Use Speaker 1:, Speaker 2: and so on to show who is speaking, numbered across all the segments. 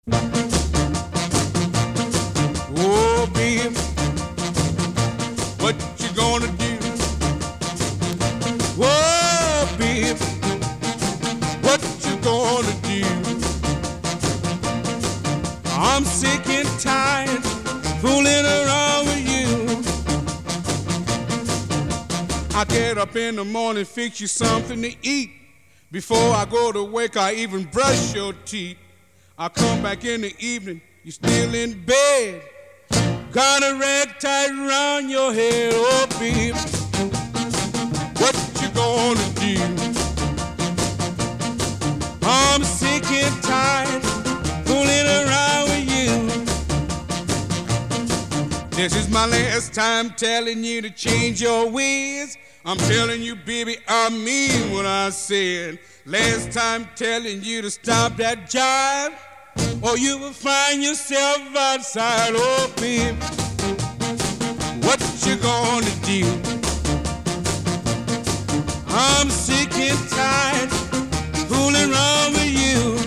Speaker 1: Oh, baby, what you gonna do? Oh, baby, what you gonna do? I'm sick and tired fooling around with you. I get up in the morning, fix you something to eat. Before I go to work, I even brush your teeth. I come back in the evening, you're still in bed. Got a rag tied around your head, oh baby, what you gonna do? I'm sick and tired fooling around with you. This is my last time telling you to change your ways. I'm telling you, baby, I mean what I said. Last time telling you to stop that jive, or you will find yourself outside. Oh, baby, what you gonna do? I'm sick and tired fooling around with you.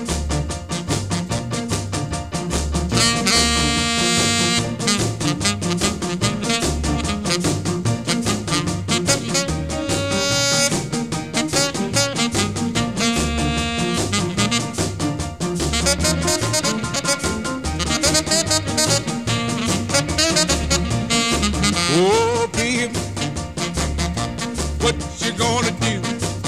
Speaker 1: Oh, baby, what you gonna do?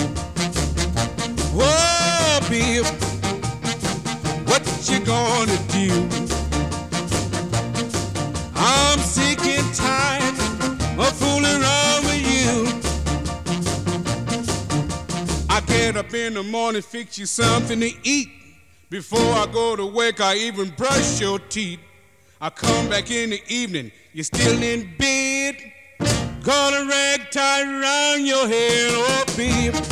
Speaker 1: Oh, baby, what you gonna do? I'm sick and tired of fooling around with you. I get up in the morning, fix you something to eat. Before I go to work, I even brush your teeth. I come back in the evening, you're still in bed. Got a rag tied around your head, oh baby,